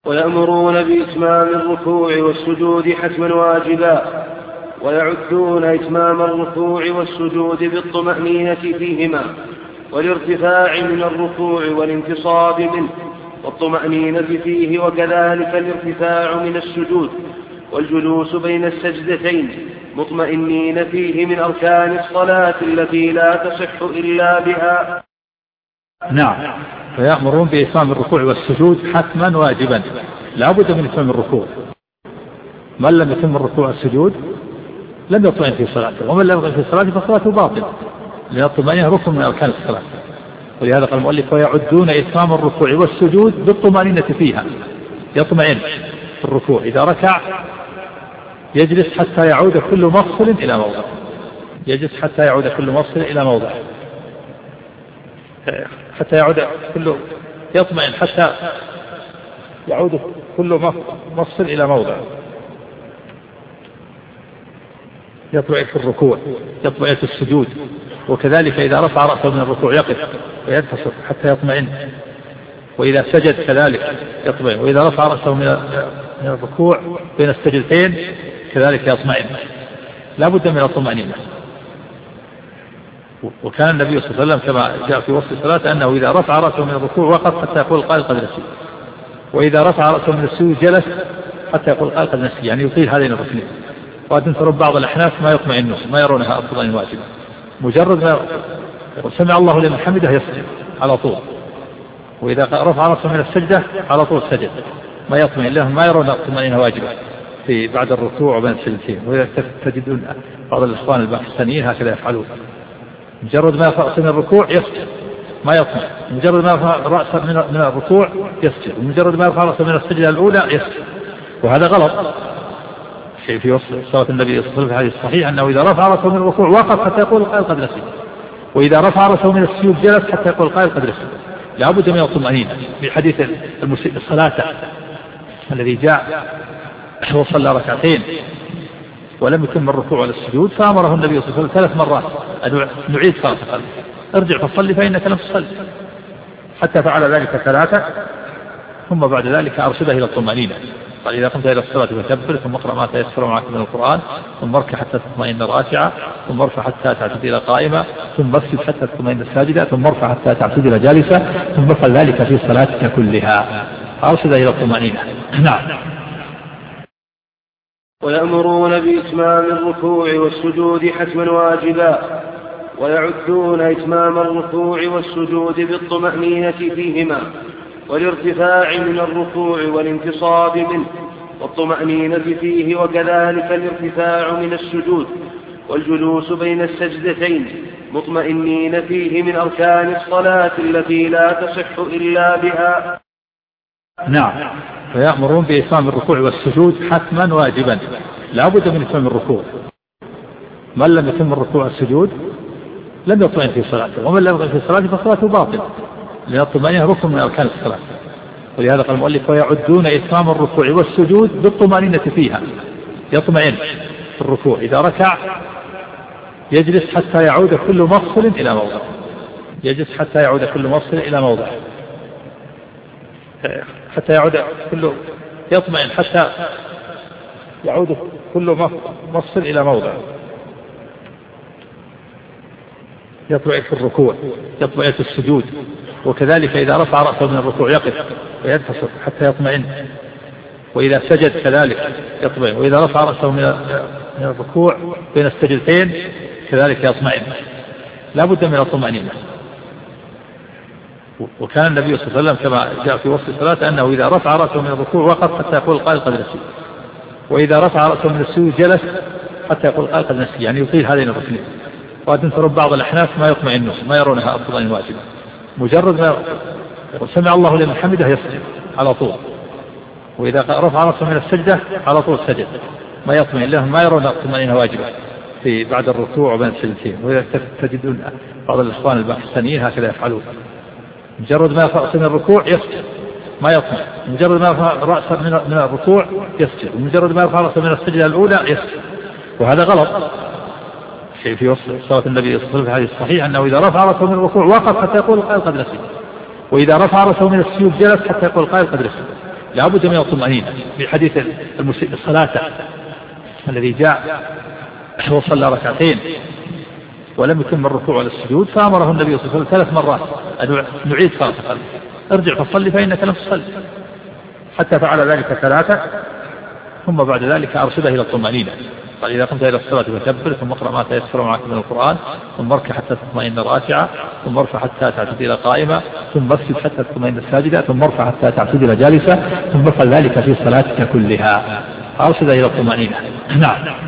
ويأمرون بإتمام الركوع والسجود حتما واجبا، ويعدون إتمام الركوع والسجود بالطمأنينة فيهما والارتفاع من الركوع والانتصاب منه والطمأنينة فيه، وكذلك الارتفاع من السجود والجلوس بين السجدتين مطمئنين فيه من أركان الصلاة التي لا تصح إلا بها. نعم. فيأمرون بإتمام الركوع والسجود حتما واجبا، لا بد من إتمام الركوع. من لم يتم الركوع والسجود لم يطمئن في صلاته، ومن لم يطمئن في صلاته فصلاته باطلة، لأن الطمأنينة ركن من أركان الصلاة. ولهذا قال المؤلف: ويعدون إتمام الركوع والسجود بالطمأنينة فيها. يطمئن في الركوع، إذا ركع يجلس حتى يعود كل مفصل إلى موضع، يجلس حتى يعود كل مفصل إلى موضع، حتى يعود يطمئن حتى يعود كل مفصل إلى موضع. يطمئن في الركوع، يطمئن في السجود، وكذلك إذا رفع رأسه من الركوع يقف وينتصر حتى يطمئن، وإذا سجد كذلك يطمئن، وإذا رفع رأسه من الركوع بين السجدتين كذلك يطمئن. لا بد من الطمأنينة. وكان النبي صلى الله عليه وسلم كما جاء في وصف الصلاة أنه إذا رفع رأسه من الركوع وقف حتى يقول القائل قد نسي، وإذا رفع رأسه من السجود جلس حتى يقول القائل قد نسي، يعني يطيل هذين الركنين. وتنفر بعض الأحناف ما يطمئنون، ما يرونها أفضل واجبة، مجرد ما سمع الله لمن حمده يسجد على طول، وإذا رفع رأسه من السجدة على طول سجد، ما يطمئن لهم، ما يرون الطمأنينة واجبة في بعد الركوع وبين السجدتين. وإذا تجدون بعض الإخوان الباكستانيين هكذا يفعلون، مجرد ما يرفع رأسه من الركوع يسجد ما يطمئن، مجرد ما يرفع رأسه من الركوع يسجد، ومجرد ما يرفع رأسه من السجدة الأولى يسجد، وهذا غلط. في وصف صلاة النبي صلى الله عليه وسلم في الحديث الصحيح أنه إذا رفع رأسه من الركوع وقف حتى يقول القائل قد نسي، وإذا رفع رأسه من السجود جلس حتى يقول القائل قد نسي. لا بد من الطمأنينة. في حديث المسيء الصلاة الذي جاء وصلى ركعتين ولم يتم الركوع ولا السجود، فأمره النبي صلى الله عليه وسلم 3 مرات أن نعيد صلاة، ارجع فصلي فإنك لم تصلي، حتى فعل ذلك 3، ثم بعد ذلك أرشده إلى الطمأنينة. قال: إذا قمت إلى الصلاة فكبر، ثم اقرأ ما تيسر معك من القرآن، ثم اركع حتى تطمئن راكعة، ثم ارفع حتى تعتدل قائمة، ثم اسجد حتى تطمئن ساجدة، ثم ارفع حتى تعتدل جالسة، ثم افعل ذلك في صلاتك كلها. أرشد إلى الطمأنينة. نعم. ويأمرون بإتمام الركوع والسجود حتما واجبا، ويعدون إتمام الركوع والسجود بالطمأنينة فيهما والارتفاع من الركوع والانتصاب منه والطمأنينة فيه، وكذلك الارتفاع من السجود والجلوس بين السجدتين مطمئنين فيه من أركان الصلاة التي لا تصح إلا بها. نعم. فيأمرون بإتمام الركوع والسجود حتما واجبا، لا بد من إتمام الركوع. من لم يتم الركوع والسجود لم يطمئن في صلاته، ومن لم يطمئن في صلاته فصلاته باطل، لأن الطمأنينة ركن من أركان الصلاة. ولهذا قال المؤلف: ويعدون إتمام الركوع والسجود بالطمأنينة فيها. يطمئن في الركوع، إذا ركع يجلس حتى يعود كل مفصل إلى موضع، يجلس حتى يعود كل مفصل إلى موضع، حتى يعود يطمئن حتى يعود كل مفصل إلى موضع. يطمئن في الركوع، يطمئن في السجود، وكذلك إذا رفع رأسه من الركوع يقف وينتصر حتى يطمئن، وإذا سجد كذلك يطمئن، وإذا رفع رأسه من الركوع بين السجدتين كذلك يطمئن. لا بد من الطمأنينة. وكان النبي صلى الله عليه وسلم كما جاء في وصف الصلاة أنه إذا رفع رأسه من الركوع وقف حتى يقول القائل قد نسي، وإذا رفع رأسه من السجود جلس حتى يقول القائل قد نسي، يعني يطيل هذين الركنين. وتنفر بعض الأحناف ما يطمئنون، ما يرونها أفضل واجبة، مجرد ما سمع الله لمن حمده يسجد على طول، وإذا رفع رأسه من السجدة على طول سجد، ما يطمئن لهم، ما يرون الطمأنينة واجبة في بعد الركوع وبين السجدتين. وإذا تجدون بعض الإخوان الباكستانيين هكذا يفعلون، مجرد ما يرفع رأسه من الركوع يسجد ما يطمئن، مجرد ما يرفع رأسه من الركوع يسجد، ومجرد ما يرفع رأسه من السجدة الأولى يسجد، وهذا غلط. في وصف صلاة النبي صلى الله عليه وسلم في الحديث الصحيح أنه إذا رفع رأسه من الركوع وقف حتى يقول القائل قد نسي، وإذا رفع رأسه من السجود جلس حتى يقول القائل قد نسي. لا بد من الطمأنينة. في حديث المسيء صلاته الذي جاء وصلى ركعتين ولم يتم الركوع ولا السجود، فأمره النبي صلى الله عليه وسلم 3 مرات أن نعيد صلاته، ارجع فصلي فإنك لم تصلي، حتى فعل ذلك 3، ثم بعد ذلك أرشده إلى الطمأنينة. قال إذا قمت إلى الصلاة فكبر، ثم اقرأ ما تيسر معك من القرآن، ثم اركع حتى تطمئن راكعا، ثم ارفع حتى تعتدل قائما، ثم اسجد حتى تطمئن ساجدا، ثم ارفع حتى تعتدل جالسا، ثم افعل ذلك في صلاتك كلها. أرشد إلى الطمأنينة. نعم.